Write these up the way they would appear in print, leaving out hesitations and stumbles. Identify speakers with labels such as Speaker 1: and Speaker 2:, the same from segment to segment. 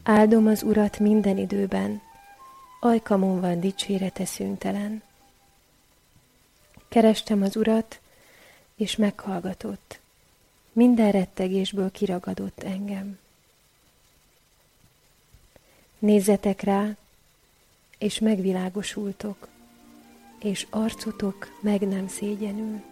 Speaker 1: Áldom az Urat minden időben, ajkamon van dicsérete szüntelen. Kerestem az Urat, és meghallgatott, minden rettegésből kiragadott engem. Nézzetek rá, és megvilágosultok, és arcotok meg nem szégyenül.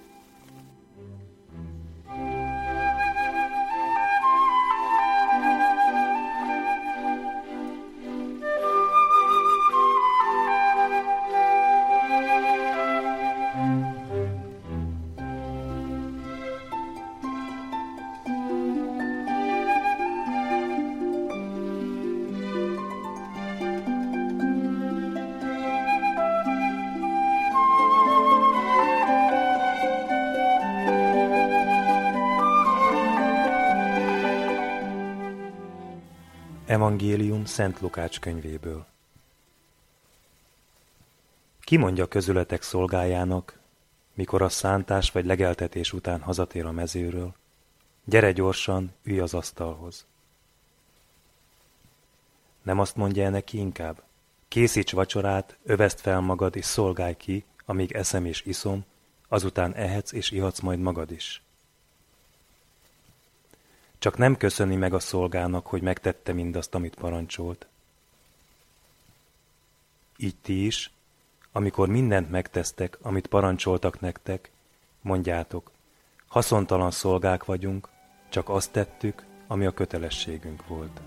Speaker 2: Evangélium Szent Lukács könyvéből. Ki mondja közületek szolgájának, mikor a szántás vagy legeltetés után hazatér a mezőről, gyere gyorsan, ülj az asztalhoz. Nem azt mondja el neki inkább, készíts vacsorát, öveszd fel magad és szolgálj ki, amíg eszem és iszom, azután ehetsz és ihatsz majd magad is. Csak nem köszöni meg a szolgának, hogy megtette mindazt, amit parancsolt. Így ti is, amikor mindent megtesztek, amit parancsoltak nektek, mondjátok, haszontalan szolgák vagyunk, csak azt tettük, ami a kötelességünk volt.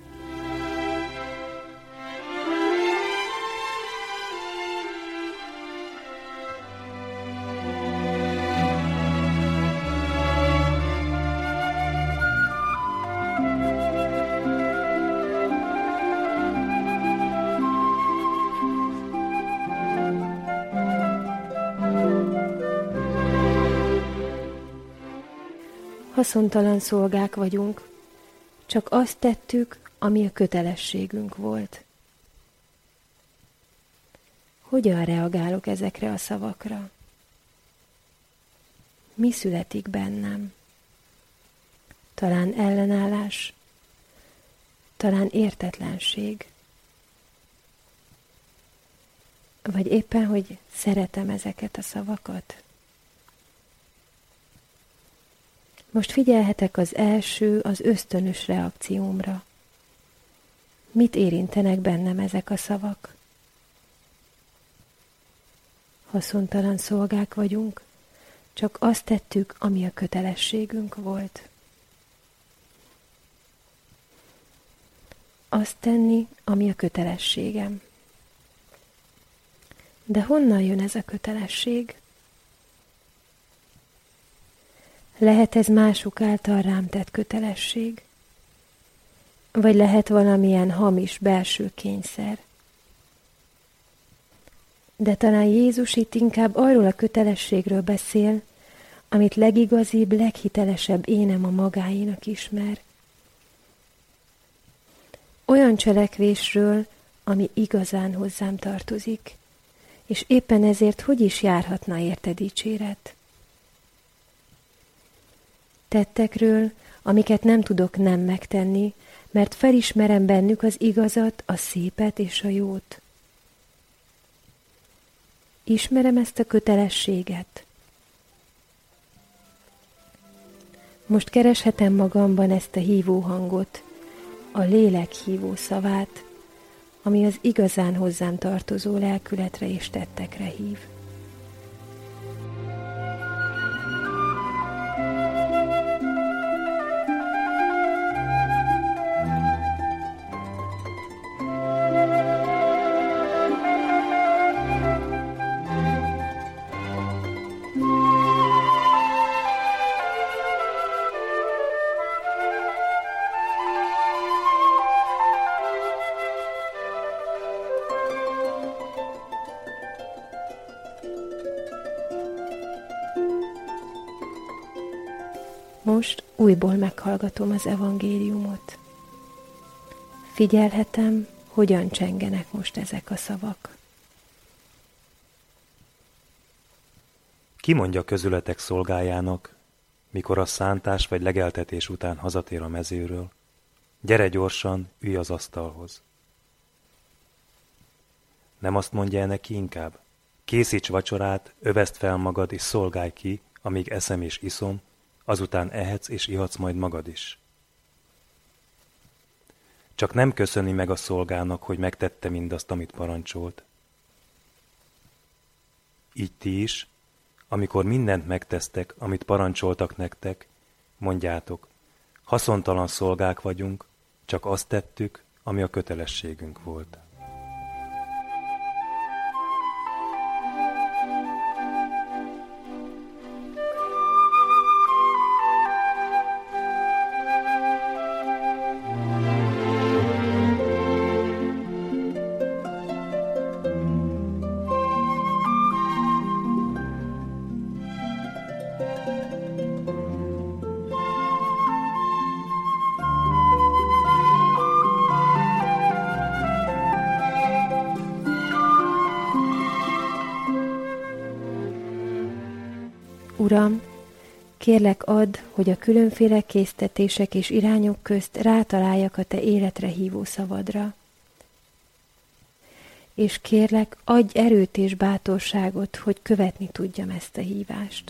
Speaker 1: Haszontalan szolgák vagyunk, csak azt tettük, ami a kötelességünk volt. Hogyan reagálok ezekre a szavakra? Mi születik bennem? Talán ellenállás, talán értetlenség. Vagy éppen, hogy szeretem ezeket a szavakat? Most figyelhetek az első, az ösztönös reakciómra. Mit érintenek bennem ezek a szavak? Haszontalan szolgák vagyunk, csak azt tettük, ami a kötelességünk volt. Azt tenni, ami a kötelességem. De honnan jön ez a kötelesség? Lehet ez mások által rám tett kötelesség? Vagy lehet valamilyen hamis belső kényszer? De talán Jézus itt inkább arról a kötelességről beszél, amit legigazibb, leghitelesebb énem a magáénak ismer. Olyan cselekvésről, ami igazán hozzám tartozik, és éppen ezért hogy is járhatna érte dicséret? Tettekről, amiket nem tudok nem megtenni, mert felismerem bennük az igazat, a szépet és a jót. Ismerem ezt a kötelességet. Most kereshetem magamban ezt a hívó hangot, a lélek hívó szavát, ami az igazán hozzám tartozó lelkületre és tettekre hív. Most újból meghallgatom az evangéliumot. Figyelhetem, hogyan csengenek most ezek a szavak.
Speaker 2: Ki mondja közületek szolgájának, mikor a szántás vagy legeltetés után hazatér a mezőről, Gyere gyorsan, ülj az asztalhoz. Nem azt mondja neki inkább? Készíts vacsorát, öveszd fel magad és szolgálj ki, amíg eszem és iszom, azután ehetsz és ihatsz majd magad is. Csak nem köszöni meg a szolgának, hogy megtette mindazt, amit parancsolt. Így ti is, amikor mindent megtesztek, amit parancsoltak nektek, mondjátok, haszontalan szolgák vagyunk, csak azt tettük, ami a kötelességünk volt.
Speaker 1: Uram, kérlek add, hogy a különféle késztetések és irányok közt rátaláljak a Te életre hívó szavadra. És kérlek, adj erőt és bátorságot, hogy követni tudjam ezt a hívást.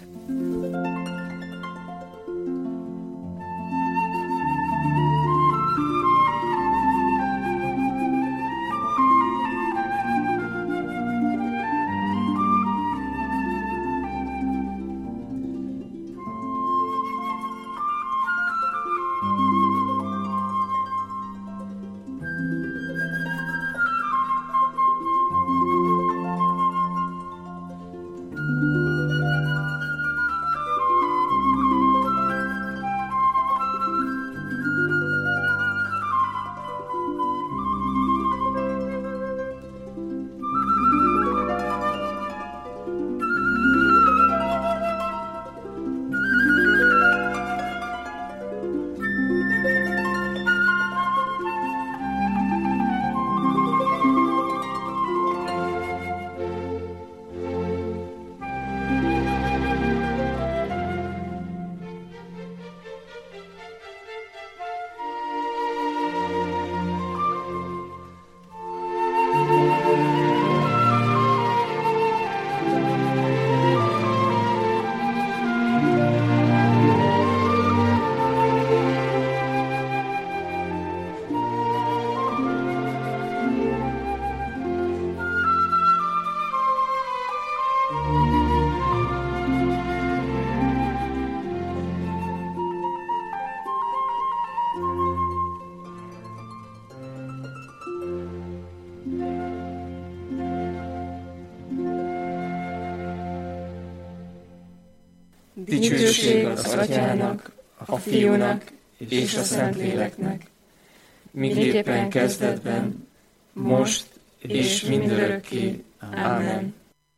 Speaker 3: Dicsőség az Atyának, a Fiúnak és a Szentléleknek, miképpen kezdetben, most és mindörökké. Ámen.